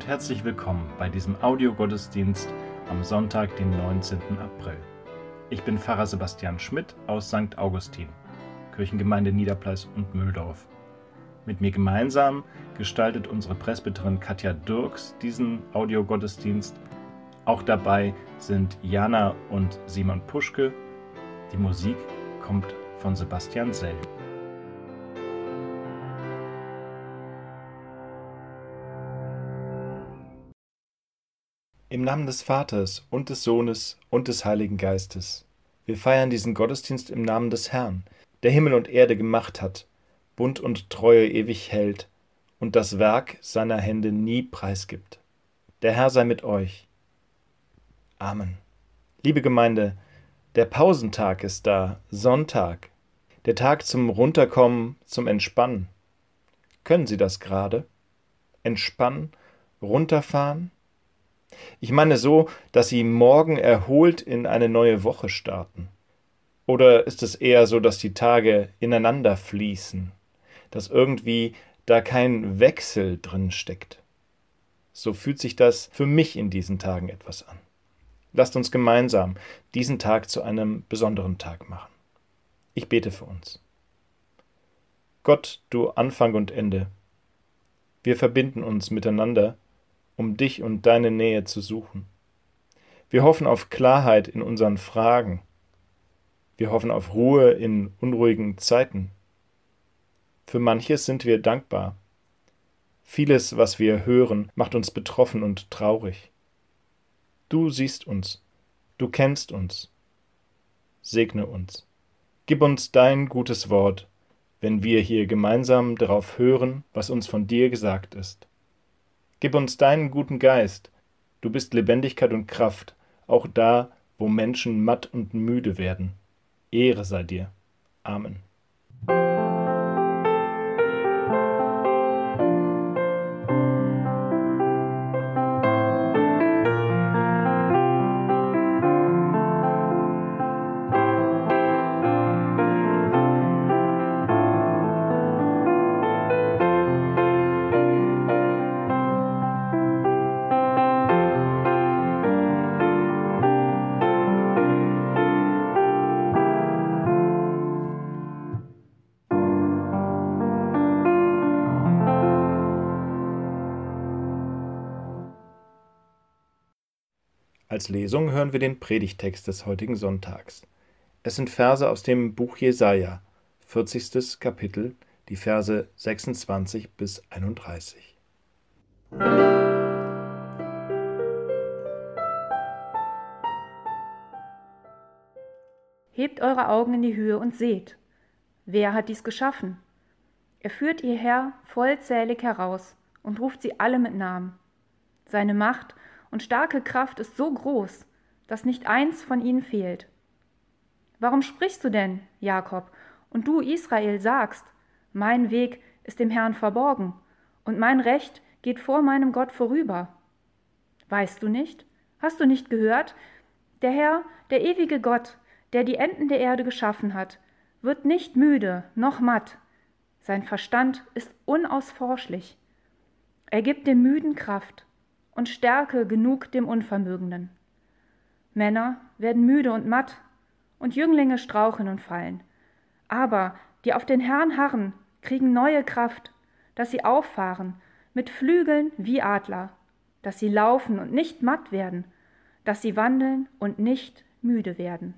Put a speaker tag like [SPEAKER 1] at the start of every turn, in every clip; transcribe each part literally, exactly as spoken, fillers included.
[SPEAKER 1] herzlich willkommen bei diesem Audiogottesdienst am Sonntag, den neunzehnten April. Ich bin Pfarrer Sebastian Schmidt aus Sankt Augustin, Kirchengemeinde Niederpleis und Mühldorf. Mit mir gemeinsam gestaltet unsere Presbyterin Katja Dirks diesen Audiogottesdienst. Auch dabei sind Jana und Simon Puschke. Die Musik kommt von Sebastian Sell. Im Namen des Vaters und des Sohnes und des Heiligen Geistes. Wir feiern diesen Gottesdienst im Namen des Herrn, der Himmel und Erde gemacht hat, Bund und Treue ewig hält und das Werk seiner Hände nie preisgibt. Der Herr sei mit euch. Amen. Liebe Gemeinde, der Pausentag ist da, Sonntag, der Tag zum Runterkommen, zum Entspannen. Können Sie das gerade? Entspannen, runterfahren? Ich meine so, dass Sie morgen erholt in eine neue Woche starten. Oder ist es eher so, dass die Tage ineinander fließen, dass irgendwie da kein Wechsel drin steckt? So fühlt sich das für mich in diesen Tagen etwas an. Lasst uns gemeinsam diesen Tag zu einem besonderen Tag machen. Ich bete für uns. Gott, du Anfang und Ende, wir verbinden uns miteinander, um dich und deine Nähe zu suchen. Wir hoffen auf Klarheit in unseren Fragen. Wir hoffen auf Ruhe in unruhigen Zeiten. Für manches sind wir dankbar. Vieles, was wir hören, macht uns betroffen und traurig. Du siehst uns, du kennst uns. Segne uns. Gib uns dein gutes Wort, wenn wir hier gemeinsam darauf hören, was uns von dir gesagt ist. Gib uns deinen guten Geist. Du bist Lebendigkeit und Kraft, auch da, wo Menschen matt und müde werden. Ehre sei dir. Amen. Als Lesung hören wir den Predigtext des heutigen Sonntags. Es sind Verse aus dem Buch Jesaja, vierzigstes Kapitel, die Verse sechsundzwanzig bis einunddreißig.
[SPEAKER 2] Hebt eure Augen in die Höhe und seht. Wer hat dies geschaffen? Er führt ihr Herr vollzählig heraus und ruft sie alle mit Namen. Seine Macht und starke Kraft ist so groß, dass nicht eins von ihnen fehlt. Warum sprichst du denn, Jakob, und du, Israel, sagst, mein Weg ist dem Herrn verborgen und mein Recht geht vor meinem Gott vorüber? Weißt du nicht? Hast du nicht gehört? Der Herr, der ewige Gott, der die Enden der Erde geschaffen hat, wird nicht müde noch matt. Sein Verstand ist unausforschlich. Er gibt dem Müden Kraft und Stärke genug dem Unvermögenden. Männer werden müde und matt, und Jünglinge straucheln und fallen. Aber die auf den Herrn harren, kriegen neue Kraft, dass sie auffahren, mit Flügeln wie Adler, dass sie laufen und nicht matt werden, dass sie wandeln und nicht müde werden.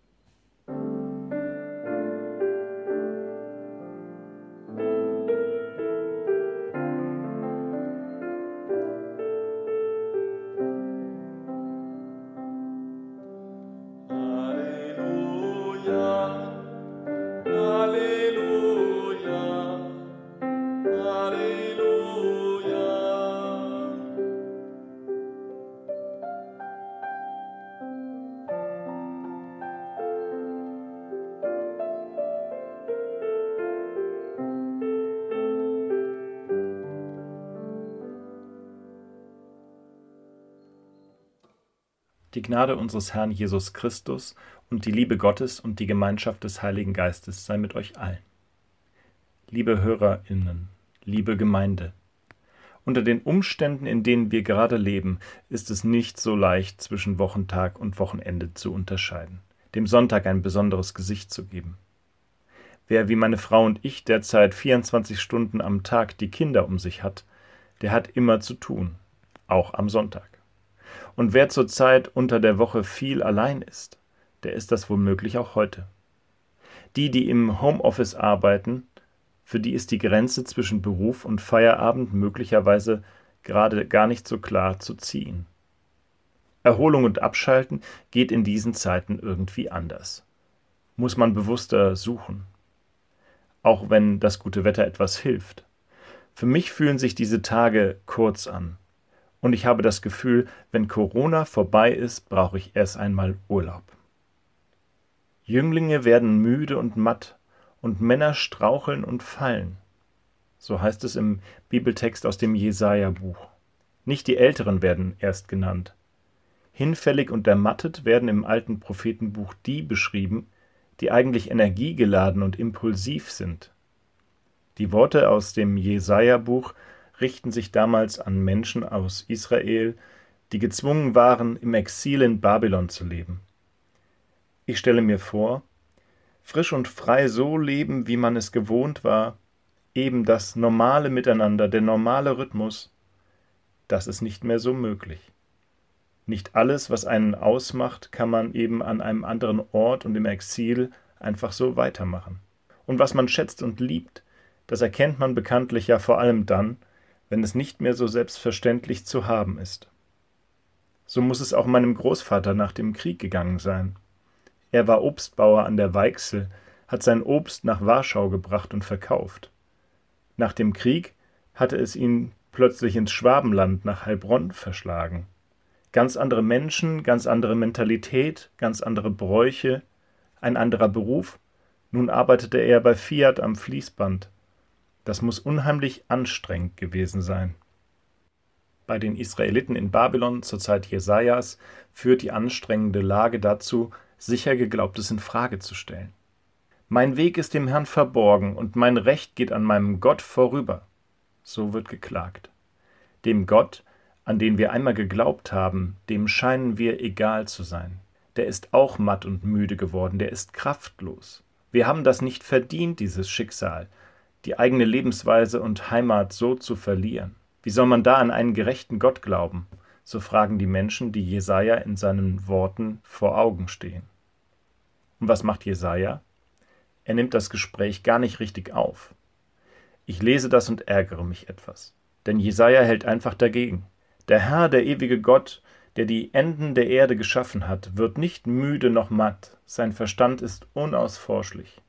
[SPEAKER 1] Die Gnade unseres Herrn Jesus Christus und die Liebe Gottes und die Gemeinschaft des Heiligen Geistes sei mit euch allen. Liebe HörerInnen, liebe Gemeinde, Unter den Umständen, in denen wir gerade leben, ist es nicht so leicht, zwischen Wochentag und Wochenende zu unterscheiden, dem Sonntag ein besonderes Gesicht zu geben. Wer wie meine Frau und ich derzeit vierundzwanzig Stunden am Tag die Kinder um sich hat, der hat immer zu tun, auch am Sonntag. Und wer zurzeit unter der Woche viel allein ist, der ist das womöglich auch heute. Die, die im Homeoffice arbeiten, für die ist die Grenze zwischen Beruf und Feierabend möglicherweise gerade gar nicht so klar zu ziehen. Erholung und Abschalten geht in diesen Zeiten irgendwie anders. Muss man bewusster suchen. Auch wenn das gute Wetter etwas hilft. Für mich fühlen sich diese Tage kurz an. Und ich habe das Gefühl, wenn Corona vorbei ist, brauche ich erst einmal Urlaub. Jünglinge werden müde und matt, und Männer straucheln und fallen. So heißt es im Bibeltext aus dem Jesaja-Buch. Nicht die Älteren werden erst genannt. Hinfällig und ermattet werden im alten Prophetenbuch die beschrieben, die eigentlich energiegeladen und impulsiv sind. Die Worte aus dem Jesaja-Buch richten sich damals an Menschen aus Israel, die gezwungen waren, im Exil in Babylon zu leben. Ich stelle mir vor, frisch und frei so leben, wie man es gewohnt war, eben das normale Miteinander, der normale Rhythmus, das ist nicht mehr so möglich. Nicht alles, was einen ausmacht, kann man eben an einem anderen Ort und im Exil einfach so weitermachen. Und was man schätzt und liebt, das erkennt man bekanntlich ja vor allem dann, wenn es nicht mehr so selbstverständlich zu haben ist. So muss es auch meinem Großvater nach dem Krieg gegangen sein. Er war Obstbauer an der Weichsel, hat sein Obst nach Warschau gebracht und verkauft. Nach dem Krieg hatte es ihn plötzlich ins Schwabenland nach Heilbronn verschlagen. Ganz andere Menschen, ganz andere Mentalität, ganz andere Bräuche, ein anderer Beruf. Nun arbeitete er bei Fiat am Fließband. Das muss unheimlich anstrengend gewesen sein. Bei den Israeliten in Babylon zur Zeit Jesajas führt die anstrengende Lage dazu, sicher Geglaubtes in Frage zu stellen. Mein Weg ist dem Herrn verborgen und mein Recht geht an meinem Gott vorüber. So wird geklagt. Dem Gott, an den wir einmal geglaubt haben, dem scheinen wir egal zu sein. Der ist auch matt und müde geworden, der ist kraftlos. Wir haben das nicht verdient, dieses Schicksal, die eigene Lebensweise und Heimat so zu verlieren. Wie soll man da an einen gerechten Gott glauben? So fragen die Menschen, die Jesaja in seinen Worten vor Augen stehen. Und was macht Jesaja? Er nimmt das Gespräch gar nicht richtig auf. Ich lese das und ärgere mich etwas. Denn Jesaja hält einfach dagegen. Der Herr, der ewige Gott, der die Enden der Erde geschaffen hat, wird nicht müde noch matt. Sein Verstand ist unausforschlich.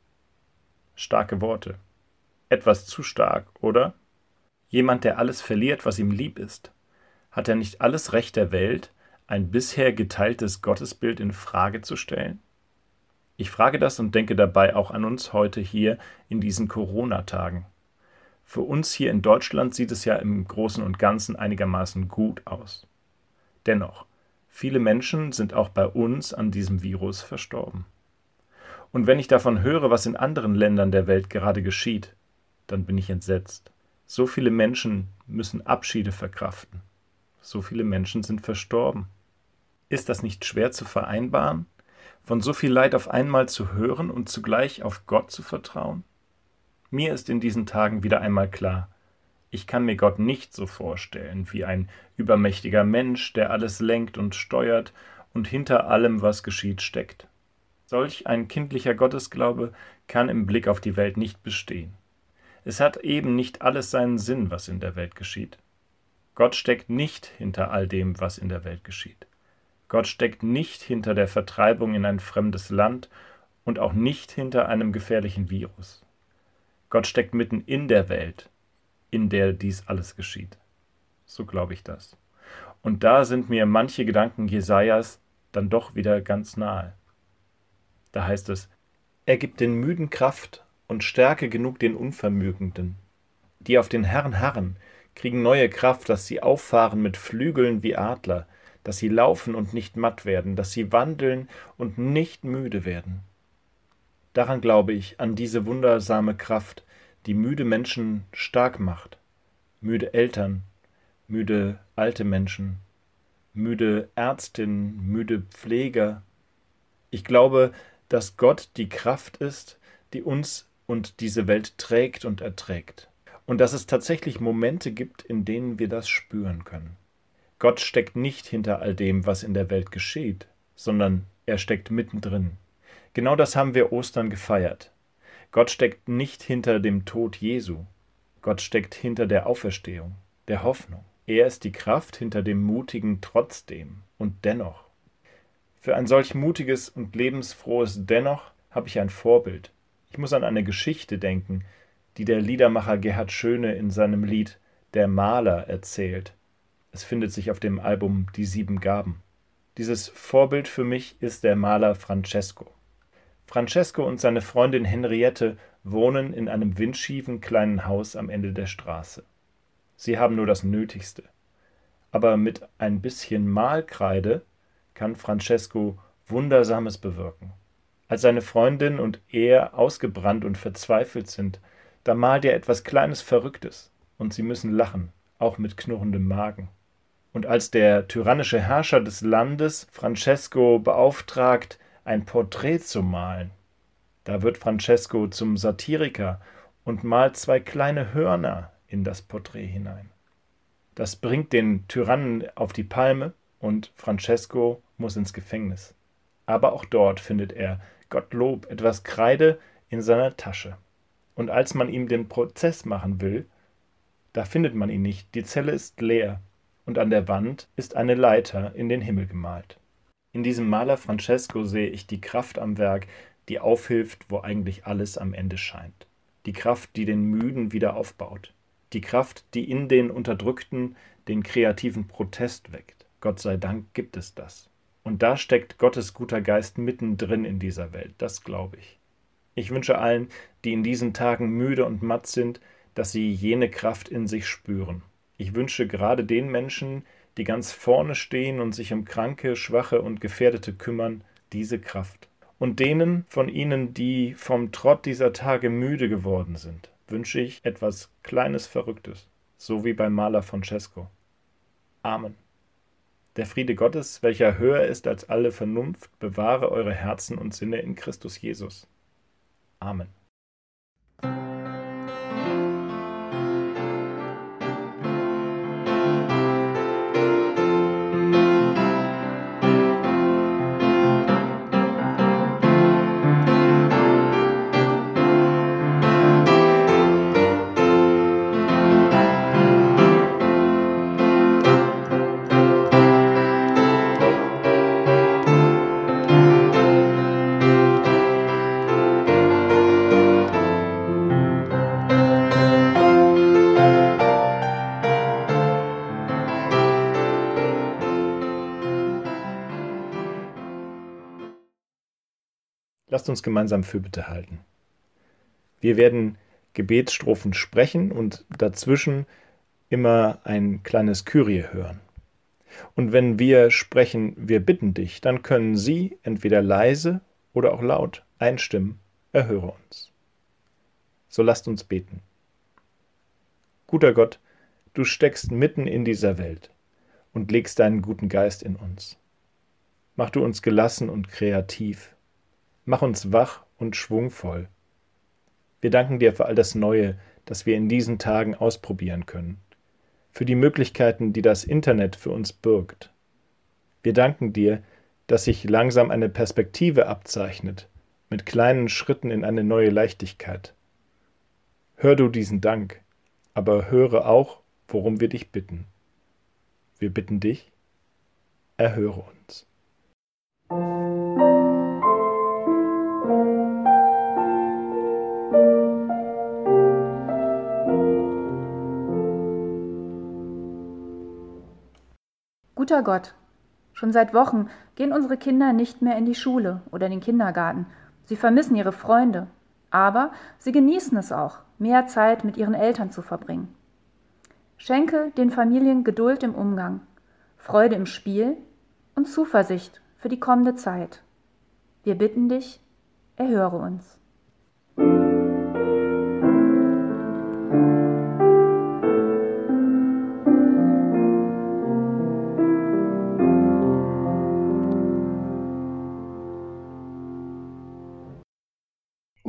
[SPEAKER 1] Starke Worte. Etwas zu stark, oder? Jemand, der alles verliert, was ihm lieb ist. Hat er nicht alles Recht der Welt, ein bisher geteiltes Gottesbild in Frage zu stellen? Ich frage das und denke dabei auch an uns heute hier in diesen Corona-Tagen. Für uns hier in Deutschland sieht es ja im Großen und Ganzen einigermaßen gut aus. Dennoch, viele Menschen sind auch bei uns an diesem Virus verstorben. Und wenn ich davon höre, was in anderen Ländern der Welt gerade geschieht, dann bin ich entsetzt. So viele Menschen müssen Abschiede verkraften. So viele Menschen sind verstorben. Ist das nicht schwer zu vereinbaren, von so viel Leid auf einmal zu hören und zugleich auf Gott zu vertrauen? Mir ist in diesen Tagen wieder einmal klar, ich kann mir Gott nicht so vorstellen wie ein übermächtiger Mensch, der alles lenkt und steuert und hinter allem, was geschieht, steckt. Solch ein kindlicher Gottesglaube kann im Blick auf die Welt nicht bestehen. Es hat eben nicht alles seinen Sinn, was in der Welt geschieht. Gott steckt nicht hinter all dem, was in der Welt geschieht. Gott steckt nicht hinter der Vertreibung in ein fremdes Land und auch nicht hinter einem gefährlichen Virus. Gott steckt mitten in der Welt, in der dies alles geschieht. So glaube ich das. Und da sind mir manche Gedanken Jesajas dann doch wieder ganz nahe. Da heißt es, er gibt den Müden Kraft und Stärke genug den Unvermögenden. Die auf den Herrn harren, kriegen neue Kraft, dass sie auffahren mit Flügeln wie Adler, dass sie laufen und nicht matt werden, dass sie wandeln und nicht müde werden. Daran glaube ich, an diese wundersame Kraft, die müde Menschen stark macht, müde Eltern, müde alte Menschen, müde Ärztinnen, müde Pfleger. Ich glaube, dass Gott die Kraft ist, die uns und diese Welt trägt und erträgt. Und dass es tatsächlich Momente gibt, in denen wir das spüren können. Gott steckt nicht hinter all dem, was in der Welt geschieht, sondern er steckt mittendrin. Genau das haben wir Ostern gefeiert. Gott steckt nicht hinter dem Tod Jesu. Gott steckt hinter der Auferstehung, der Hoffnung. Er ist die Kraft hinter dem mutigen Trotzdem und dennoch. Für ein solch mutiges und lebensfrohes Dennoch habe ich ein Vorbild. Ich muss an eine Geschichte denken, die der Liedermacher Gerhard Schöne in seinem Lied »Der Maler« erzählt. Es findet sich auf dem Album »Die sieben Gaben«. Dieses Vorbild für mich ist der Maler Francesco. Francesco und seine Freundin Henriette wohnen in einem windschiefen kleinen Haus am Ende der Straße. Sie haben nur das Nötigste. Aber mit ein bisschen Malkreide kann Francesco Wundersames bewirken. Als seine Freundin und er ausgebrannt und verzweifelt sind, da malt er etwas Kleines Verrücktes und sie müssen lachen, auch mit knurrendem Magen. Und als der tyrannische Herrscher des Landes Francesco beauftragt, ein Porträt zu malen, da wird Francesco zum Satiriker und malt zwei kleine Hörner in das Porträt hinein. Das bringt den Tyrannen auf die Palme und Francesco muss ins Gefängnis. Aber auch dort findet er, Gottlob, etwas Kreide in seiner Tasche. Und als man ihm den Prozess machen will, da findet man ihn nicht, die Zelle ist leer und an der Wand ist eine Leiter in den Himmel gemalt. In diesem Maler Francesco sehe ich die Kraft am Werk, die aufhilft, wo eigentlich alles am Ende scheint. Die Kraft, die den Müden wieder aufbaut. Die Kraft, die in den Unterdrückten den kreativen Protest weckt. Gott sei Dank gibt es das. Und da steckt Gottes guter Geist mittendrin in dieser Welt, das glaube ich. Ich wünsche allen, die in diesen Tagen müde und matt sind, dass sie jene Kraft in sich spüren. Ich wünsche gerade den Menschen, die ganz vorne stehen und sich um Kranke, Schwache und Gefährdete kümmern, diese Kraft. Und denen von ihnen, die vom Trott dieser Tage müde geworden sind, wünsche ich etwas Kleines Verrücktes, so wie beim Maler Francesco. Amen. Der Friede Gottes, welcher höher ist als alle Vernunft, bewahre eure Herzen und Sinne in Christus Jesus. Amen. Lasst uns gemeinsam Fürbitte halten. Wir werden Gebetsstrophen sprechen und dazwischen immer ein kleines Kyrie hören. Und wenn wir sprechen, wir bitten dich, dann können Sie entweder leise oder auch laut einstimmen, erhöre uns. So lasst uns beten. Guter Gott, du steckst mitten in dieser Welt und legst deinen guten Geist in uns. Mach du uns gelassen und kreativ. Mach uns wach und schwungvoll. Wir danken dir für all das Neue, das wir in diesen Tagen ausprobieren können, für die Möglichkeiten, die das Internet für uns birgt. Wir danken dir, dass sich langsam eine Perspektive abzeichnet, mit kleinen Schritten in eine neue Leichtigkeit. Hör du diesen Dank, aber höre auch, worum wir dich bitten. Wir bitten dich, erhöre uns.
[SPEAKER 2] Guter Gott, schon seit Wochen gehen unsere Kinder nicht mehr in die Schule oder den Kindergarten. Sie vermissen ihre Freunde, aber sie genießen es auch, mehr Zeit mit ihren Eltern zu verbringen. Schenke den Familien Geduld im Umgang, Freude im Spiel und Zuversicht für die kommende Zeit. Wir bitten dich, erhöre uns.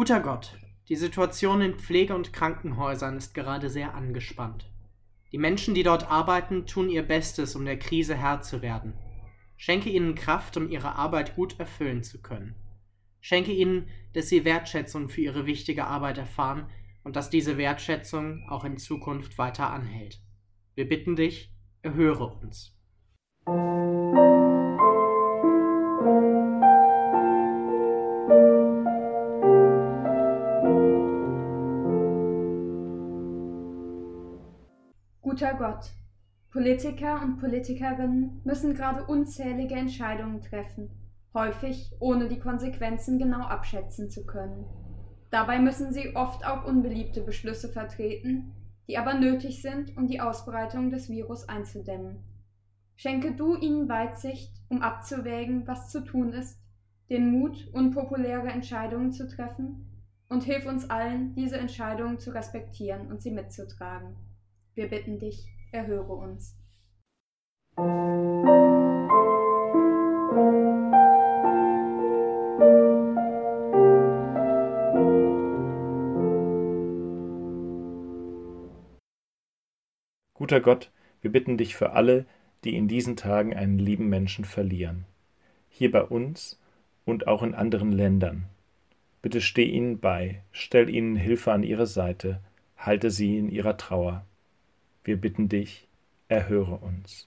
[SPEAKER 3] Guter Gott, die Situation in Pflege- und Krankenhäusern ist gerade sehr angespannt. Die Menschen, die dort arbeiten, tun ihr Bestes, um der Krise Herr zu werden. Schenke ihnen Kraft, um ihre Arbeit gut erfüllen zu können. Schenke ihnen, dass sie Wertschätzung für ihre wichtige Arbeit erfahren und dass diese Wertschätzung auch in Zukunft weiter anhält. Wir bitten dich, erhöre uns.
[SPEAKER 4] Guter Gott, Politiker und Politikerinnen müssen gerade unzählige Entscheidungen treffen, häufig ohne die Konsequenzen genau abschätzen zu können. Dabei müssen sie oft auch unbeliebte Beschlüsse vertreten, die aber nötig sind, um die Ausbreitung des Virus einzudämmen. Schenke du ihnen Weitsicht, um abzuwägen, was zu tun ist, den Mut, unpopuläre Entscheidungen zu treffen, und hilf uns allen, diese Entscheidungen zu respektieren und sie mitzutragen. Wir bitten dich, erhöre uns.
[SPEAKER 1] Guter Gott, wir bitten dich für alle, die in diesen Tagen einen lieben Menschen verlieren. Hier bei uns und auch in anderen Ländern. Bitte steh ihnen bei, stell ihnen Hilfe an ihre Seite, halte sie in ihrer Trauer. Wir bitten dich, erhöre uns.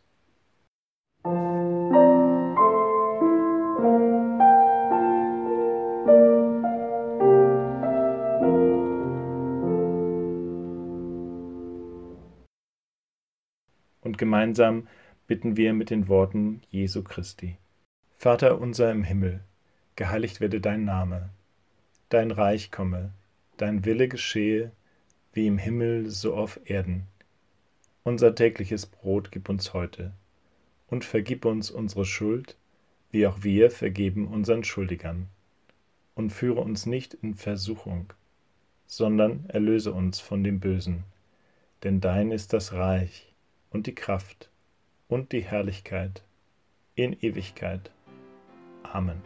[SPEAKER 1] Und gemeinsam bitten wir mit den Worten Jesu Christi. Vater unser im Himmel, geheiligt werde dein Name, dein Reich komme, dein Wille geschehe, wie im Himmel so auf Erden. Unser tägliches Brot gib uns heute und vergib uns unsere Schuld, wie auch wir vergeben unseren Schuldigern. Und führe uns nicht in Versuchung, sondern erlöse uns von dem Bösen. Denn dein ist das Reich und die Kraft und die Herrlichkeit in Ewigkeit. Amen.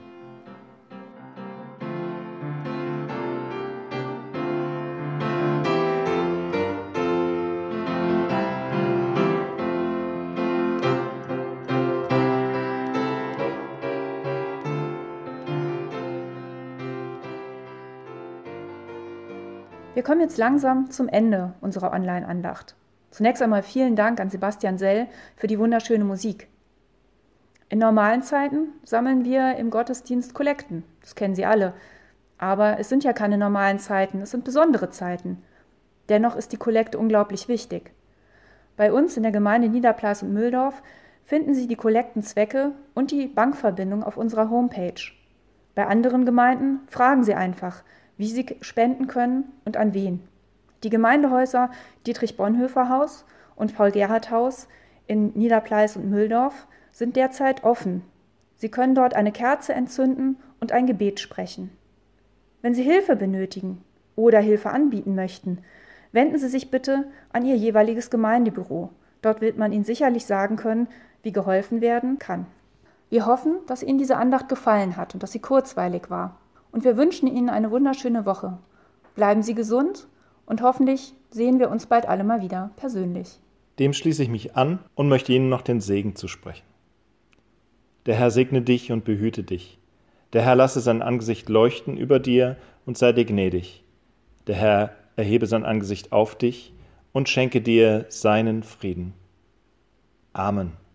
[SPEAKER 2] Wir kommen jetzt langsam zum Ende unserer Online-Andacht. Zunächst einmal vielen Dank an Sebastian Sell für die wunderschöne Musik. In normalen Zeiten sammeln wir im Gottesdienst Kollekten, das kennen Sie alle. Aber es sind ja keine normalen Zeiten, es sind besondere Zeiten. Dennoch ist die Kollekte unglaublich wichtig. Bei uns in der Gemeinde Niederpleis und Mühldorf finden Sie die Kollektenzwecke und die Bankverbindung auf unserer Homepage. Bei anderen Gemeinden fragen Sie einfach, wie Sie spenden können und an wen. Die Gemeindehäuser Dietrich-Bonhoeffer-Haus und Paul-Gerhardt-Haus in Niederpleis und Mühldorf sind derzeit offen. Sie können dort eine Kerze entzünden und ein Gebet sprechen. Wenn Sie Hilfe benötigen oder Hilfe anbieten möchten, wenden Sie sich bitte an Ihr jeweiliges Gemeindebüro. Dort wird man Ihnen sicherlich sagen können, wie geholfen werden kann. Wir hoffen, dass Ihnen diese Andacht gefallen hat und dass sie kurzweilig war. Und wir wünschen Ihnen eine wunderschöne Woche. Bleiben Sie gesund und hoffentlich sehen wir uns bald alle mal wieder persönlich.
[SPEAKER 1] Dem schließe ich mich an und möchte Ihnen noch den Segen zusprechen. Der Herr segne dich und behüte dich. Der Herr lasse sein Angesicht leuchten über dir und sei dir gnädig. Der Herr erhebe sein Angesicht auf dich und schenke dir seinen Frieden. Amen.